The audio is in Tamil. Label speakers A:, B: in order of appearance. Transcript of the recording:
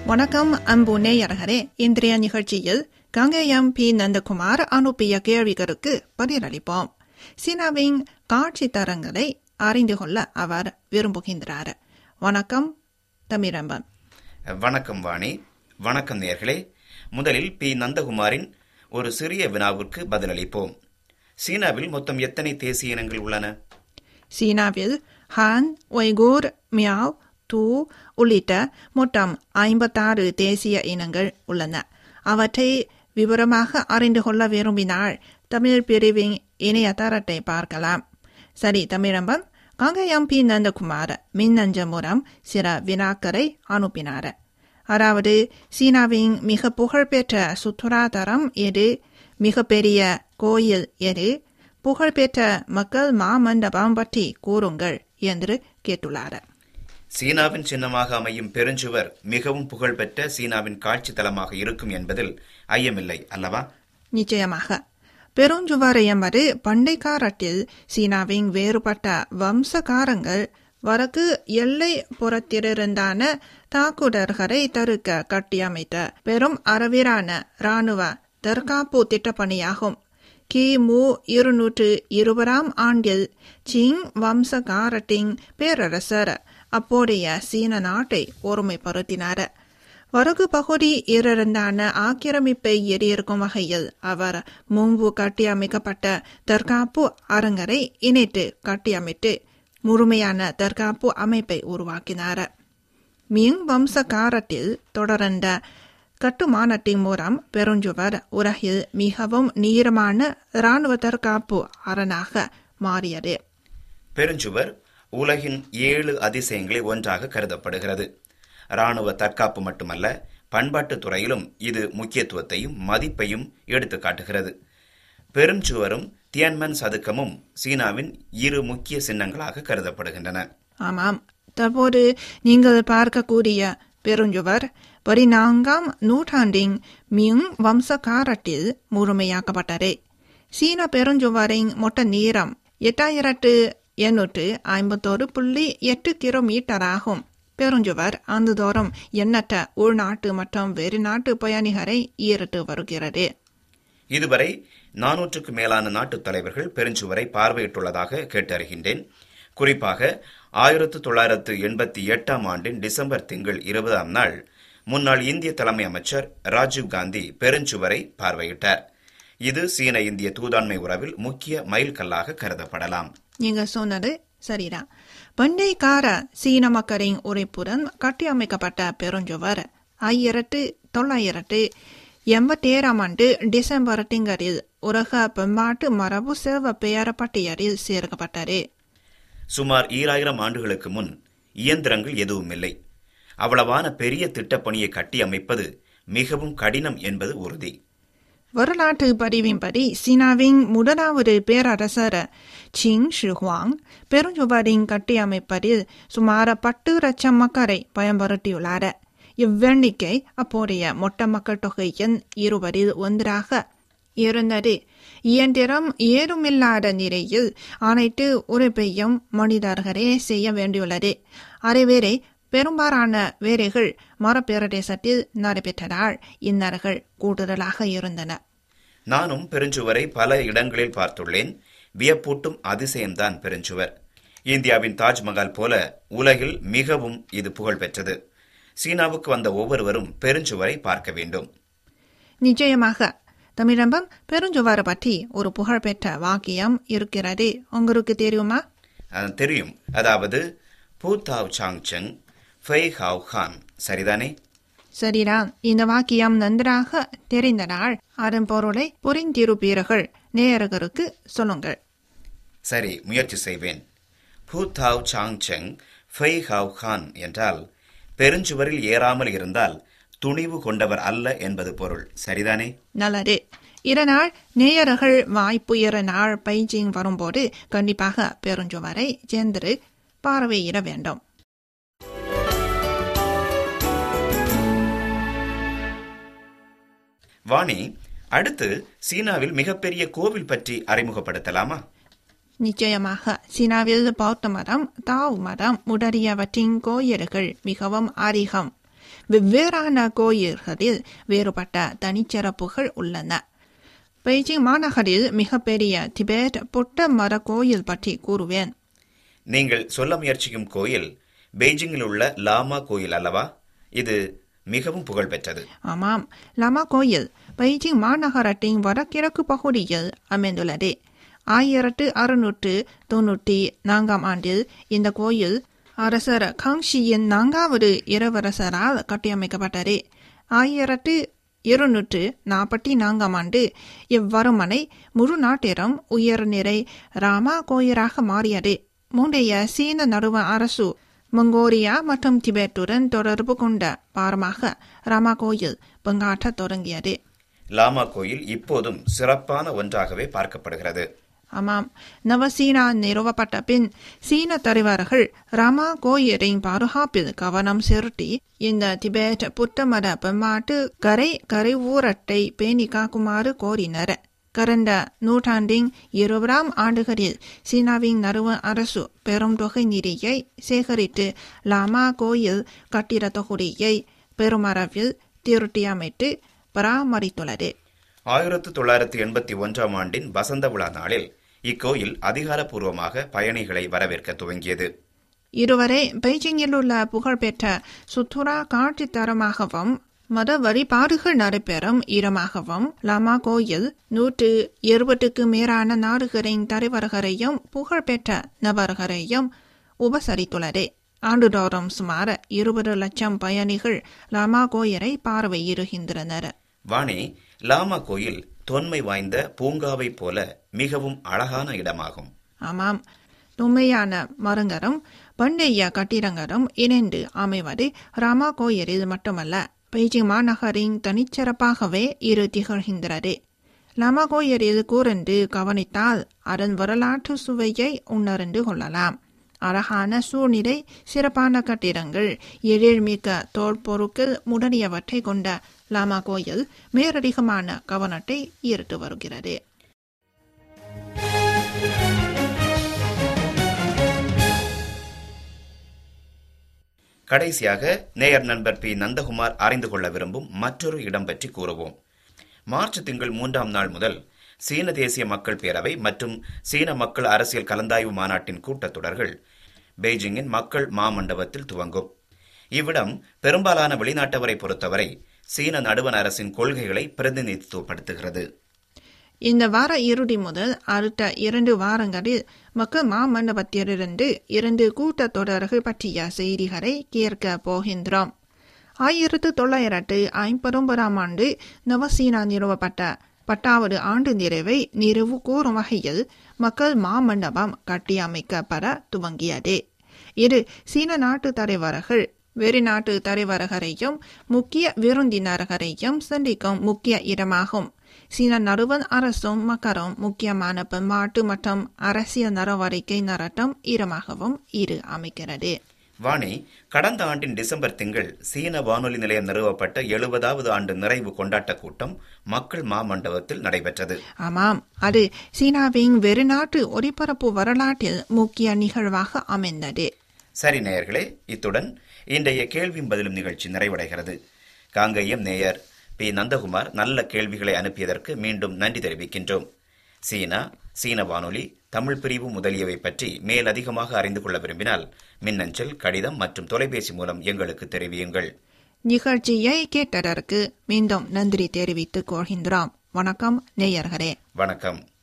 A: வணக்கம் அன்பு நேயர்களே. இன்றைய நிகழ்ச்சியில் கங்கையம் பி. நந்தகுமார் அனுப்பிய கேள்விகளுக்கு பதிலளிப்போம். சீனாவின் காட்சி தரங்களை அறிந்து கொள்ள அவர் விரும்புகின்றார். வணக்கம் தமிழம்பன்.
B: வணக்கம் வாணி. வணக்கம் நேயர்களே. முதலில் பி. நந்தகுமாரின் ஒரு சிறிய வினாவிற்கு பதிலளிப்போம். சீனாவில் மொத்தம் எத்தனை தேசிய இனங்கள் உள்ளன?
A: சீனாவில் ஹான், ஒய்கூர், மியாவ், தூ உள்ளிட்ட மொத்தம் 56 தேசிய இனங்கள் உள்ளன. அவற்றை விவரமாக அறிந்து கொள்ள விரும்பினால் தமிழ் பிரிவின் இணையதளத்தை பார்க்கலாம். சரி தமிழம்பன், கங்கையம் பி. நந்தகுமார் மின்னஞ்சல் மூலம் சில வினாக்களை அனுப்பினார். அதாவது, சீனாவின் மிக புகழ்பெற்ற சுற்றுலா தரம் எது, மிகப்பெரிய கோயில் எது, புகழ்பெற்ற மக்கள் மாமண்டபம் பற்றி கூறுங்கள் என்று கேட்டுள்ளார்.
B: சீனாவின் சின்னமாக அமையும் பெருஞ்சுவர் மிகவும் புகழ்பெற்ற சீனாவின் காட்சி தலமாக இருக்கும் என்பதில் ஐயமில்லை அல்லவா?
A: நிச்சயமாக. பெருஞ்சுவர் என்பது பண்டை காலத்தில் சீனாவின் வேறுபட்ட வம்சகாரங்கள் வடக்கு எல்லை புறத்திலிருந்தான தாக்குதல்களை தடுக்க கட்டியமைத்த பெரும் அளவிலான இராணுவ தற்காப்பு திட்டப்பணியாகும். கிமு 220 ஆண்டில் சிங் வம்சகாரத்தின் பேரரசர் அப்போதைய சீன நாட்டை ஒருமைப்படுத்தினார். வடக்கு பகுதி இருந்தான ஆக்கிரமிப்பை எதிர்க்கும் வகையில் அவர் முன்பு கட்டியமைக்கப்பட்ட தற்காப்பு அரங்கரை இணைத்து கட்டியமைத்து முழுமையான தற்காப்பு அமைப்பை உருவாக்கினார். மிங் வம்சகாரத்தில் தொடர்ந்த கட்டுமானத்தின் மூலம் பெருஞ்சுவர் உலகில் மிகவும் நீளமான இராணுவ தற்காப்பு அரணாக மாறியது.
B: பெருஞ்சுவர் உலகின் 7 அதிசயங்களில் ஒன்றாக கருதப்படுகிறது. இராணுவ தற்காப்பு மட்டுமல்ல, பண்பாட்டு துறையிலும் இது முக்கியத்துவத்தையும் மதிப்பையும் எடுத்து காட்டுகிறது. பெருஞ்சுவரும் தியன்மன் சதுக்கமும் சீனாவின் 2 முக்கிய சின்னங்களாக கருதப்படுகின்றன.
A: ஆமாம், தற்போது நீங்கள் பார்க்கக்கூடிய பெருஞ்சுவர் 14ஆம் நூற்றாண்டின் மிங் வம்சகாரத்தில் முழுமையாக்கப்பட்டது. சீன பெருஞ்சுவரின் மொத்த நீளம் 8851.8 கிலோமீட்டர் ஆகும். பெருஞ்சுவர் ஆண்டுதோறும் எண்ணற்ற உள்நாட்டு மற்றும் வெளிநாட்டு பயணிகளை ஈர்த்து வருகிறது.
B: இதுவரை 400க்கு மேலான நாட்டு தலைவர்கள் பெருஞ்சுவரை பார்வையிட்டுள்ளதாக கேட்டறிகின்றேன். குறிப்பாக 1988ஆம் ஆண்டின் டிசம்பர் திங்கள் 20ஆம் நாள் முன்னாள் இந்திய தலைமை அமைச்சர் ராஜீவ் காந்தி பெருஞ்சுவரை பார்வையிட்டார். இது சீன இந்திய தூதாண்மை உறவில் முக்கிய மைல்கல்லாக கருதப்படலாம்.
A: நீங்க சொன்னது சரிதான். பண்டை கால சீன மக்களின் உழைப்புடன் கட்டியமைக்கப்பட்ட பெருஞ்சுவர் 1987ஆம் ஆண்டு டிசம்பர் திங்களில் உலக பண்பாட்டு மரபு செல்வ பெயர் பட்டியலில் சேர்க்கப்பட்டது.
B: சுமார் 2000 ஆண்டுகளுக்கு முன் இயந்திரங்கள் எதுவும் இல்லை. அவ்வளவான பெரிய திட்டப்பணியை கட்டி அமைப்பது மிகவும் கடினம் என்பது உறுதி.
A: வரலாற்று பதிவின்படி சீனாவின் முதலாவது பேரரசர் சிங் ஷிஹுவாங் பெருஞ்சுவரின் கட்டியமைப்பதில் சுமார் 10 லட்சம் மக்களை பயன்படுத்தியுள்ளார். இவ்வெண்ணிக்கை அப்போதைய மொத்த மக்கள் தொகையின் 20% இருந்தது. இயந்திரம் ஏதுமில்லாத நிலையில் அனைத்து உழைப்பையும் மனிதர்களே செய்ய வேண்டியுள்ளது. அதேவேளை பெரும்பாலான வேலைகள் மரப்பிரதேசத்தில் நடைபெற்றதால் இன்னர்கள் கூடுதலாக இருந்தன.
B: நானும் பெருஞ்சுவரை பல இடங்களில் பார்த்துள்ளேன். வியப்பூட்டும் அதிசயம்தான் பெருஞ்சுவர். இந்தியாவின் தாஜ்மஹால் போல உலகில் மிகவும் இது புகழ்பெற்றது. சீனாவுக்கு வந்த ஒவ்வொருவரும் பெருஞ்சுவரை பார்க்க வேண்டும்.
A: நிச்சயமாக. தமிழம்பம், பெருஞ்சுவர் பற்றி ஒரு புகழ்பெற்ற வாக்கியம் இருக்கிறது. உங்களுக்கு தெரியுமா?
B: தெரியும். அதாவது பூதாவ் சாங்செங் ஃபெய் ஹாவ் ஹான். சரிதானே?
A: சரிதான். இந்த வாக்கியம் நன்றாக தெரிந்ததால் அதன் பொருளை புரிந்திருப்பீர்கள். நேயர்களுக்கு சொல்லுங்கள்.
B: சரி, முயற்சி செய்வேன். பூதாவ் சாங்செங் ஃபெய் ஹாவ் ஹான் என்றால் பெருஞ்சுவரில் ஏறாமல் இருந்தால் துணிவு கொண்டவர் அல்ல என்பது பொருள். சரிதானே?
A: நல்லது. இதனால் நேயர்கள் வாய்ப்பு இருந்தால் பெய்ஜிங் வரும்போது கண்டிப்பாக பெருஞ்சுவரை சென்று பார்வையிட வேண்டும்.
B: வாணி, அடுத்து சீனாவில் மிகப்பெரிய கோவில் பற்றி அறிமுகப்படுத்தலாமா?
A: நிச்சயமாக. சீனாவில் பௌத்த மதம், தாவ் மதம் முதலியவற்றின் கோயில்கள் மிகவும் அதிகம். வெவ்வேறான கோயில்களில் வேறுபட்ட தனிச்சிறப்புகள் உள்ளன. பெய்ஜிங் மாநகரில் மிகப்பெரிய திபெத் புத்த மர கோயில் பற்றி கூறுவேன்.
B: நீங்கள் சொல்ல முயற்சிக்கும் கோயில் பெய்ஜிங்கில் உள்ள லாமா கோயில் அல்லவா? இது மிகவும் புகழ்பெற்றது.
A: ஆமாம், லாமா கோயில் பெய்ஜிங் மாநகரத்தின் வடகிழக்கு பகுதியில் அமைந்துள்ளது. 1694 ஆண்டில் இந்த கோயில் அரசர் காங்ஷியின் 4வது இளவரசரால் கட்டியமைக்கப்பட்டது. 1244 ஆண்டு இவ்வருமனை முழு நாட்டிலும் உயர்நிலை ராமா கோயிலாக மாறியது. முந்தைய சீன நடுவ அரசு மங்கோலியா மற்றும் திபெத்துடன் தொடர்பு கொண்ட பாரமாக ராமா கோயில் பங்காற்றத் தொடங்கியது.
B: லாமா கோயில் இப்போதும் சிறப்பான ஒன்றாகவே பார்க்கப்படுகிறது.
A: ஆமாம், நவசீனா நிறுவப்பட்ட பின் சீன தலைவர்கள் ராமா கோயிலின் பாதுகாப்பில் கவனம் செலுத்தி இந்த திபெத் புத்த மத பண்பாட்டு கரைவூரத்தை பேணி காக்குமாறு கோரினர். கடந்த நூற்றாண்டின் 20ஆம் ஆண்டுகளில் சீனாவின் நடுவ அரசு பெரும் தொகை நிதியை சேகரித்து லாமா கோயில் கட்டிட தொகுதியை பெருமளவில் திருத்தியமைத்து பராமரித்துள்ளது.
B: 1981ஆம் ஆண்டின் வசந்த விழா நாளில் இக்கோயில் அதிகாரப்பூர்வமாக பயணிகளை வரவேற்க துவங்கியது.
A: இதுவரை பெய்ஜிங்கில் உள்ள புகழ்பெற்ற சுற்றுலா காட்சித்தரமாகவும் மத வழிபாடுகள் நடைபெறும் இடமாகவும் லாமா கோயில் 120க்கு மேலான நாடுகளின் தலைவர்களையும் புகழ்பெற்ற நபர்களையும் உபசரித்துள்ளது. ஆண்டுதோறும் சுமார் 20 லட்சம் பயணிகள் லாமா கோயிலை பார்வையிடுகின்றனர்.
B: வாணி, லாமா கோயில் தொன்மை வாய்ந்த பூங்காவை போல மிகவும் அழகான இடமாகும்.
A: ஆமாம், தொன்மையான மரங்களும் பண்டைய கட்டிடங்களும் இணைந்து அமைவது ராமா கோயிலில் மட்டுமல்ல, பெய்ஜிங் மாநகரின் தனிச்சிறப்பாகவே இரு திகழ்கின்றது. லாமா கோயிலில் கூர்ந்து கவனித்தால் அதன் வரலாற்று சுவையை உணர்ந்து கொள்ளலாம். அழகான சூழ்நிலை, சிறப்பான கட்டிடங்கள், எழில்மிக்க தோல்பொருட்கள் முதலியவற்றை கொண்ட லாமா கோயில் மேலதிகமான கவனத்தை ஈர்த்து வருகிறது.
B: கடைசியாக நேயர் நண்பர் பி. நந்தகுமார் அறிந்து கொள்ள விரும்பும் மற்றொரு இடம் பற்றி கூறுவோம். மார்ச் திங்கள் 3ஆம் நாள் முதல் சீன தேசிய மக்கள் பேரவை மற்றும் சீன மக்கள் அரசியல் கலந்தாய்வு மாநாட்டின் கூட்டத்தொடர்கள் பெய்ஜிங்கின் மக்கள் மாமண்டபத்தில் துவங்கும். இவ்விடம் பெரும்பாலான வெளிநாட்டவரை பொறுத்தவரை சீன நடுவண் அரசின் கொள்கைகளை பிரதிநிதித்துவப்படுத்துகிறது.
A: இந்த வார இறுதி முதல் அடுத்த 2 வாரங்களில் மக்கள் மாமண்டபத்திலிருந்து 2 கூட்டத்தொடர்கள் பற்றிய செய்திகளை கேட்க போகின்றோம். 1959ஆம் ஆண்டு நவசீனா நிறுவப்பட்ட 10வது ஆண்டு நிறைவை நிறைவு கூறும் வகையில் மக்கள் மாமண்டபம் கட்டியமைக்கப்பட துவங்கியது. இது சீன நாட்டு தலைவர்கள் வெளிநாட்டு தலைவர்களையும் முக்கிய விருந்தினர்களையும் சந்திக்கும் முக்கிய இடமாகும். சீன நடுவண் அரசும் மக்களும் முக்கியமான பண்பாட்டு மற்றும் அரசியல் நடவடிக்கை நடத்தும் இடமாகவும் இது அமைக்கிறது.
B: வாணி, கடந்த ஆண்டின் டிசம்பர் திங்கள் சீன வானொலி நிலையம் நிறுவப்பட்ட 70வது ஆண்டு நிறைவு கொண்டாட்ட கூட்டம் மக்கள் மாமண்டபத்தில் நடைபெற்றது.
A: ஆமாம், அது சீனாவின் வெளிநாட்டு ஒலிபரப்பு வரலாற்றில் முக்கிய நிகழ்வாக அமைந்தது.
B: சரி நேயர்களே, இத்துடன் இன்றைய கேள்வியும் பதிலும் நிகழ்ச்சி நிறைவடைகிறது. காங்கேயம் நேயர் பி. நந்தகுமார் நல்ல கேள்விகளை அனுப்பியதற்கு மீண்டும் நன்றி தெரிவிக்கின்றோம். சீன வானொலி, தமிழ் பிரிவு முதலியவை பற்றி மேலதிகமாக அறிந்து கொள்ள விரும்பினால் மின்னஞ்சல், கடிதம் மற்றும் தொலைபேசி மூலம் எங்களுக்கு தெரிவியுங்கள்.
A: நிகழ்ச்சியை கேட்டதற்கு மீண்டும் நன்றி தெரிவித்துக் கொள்கின்றோம். வணக்கம் நேயர்களே.
B: வணக்கம்.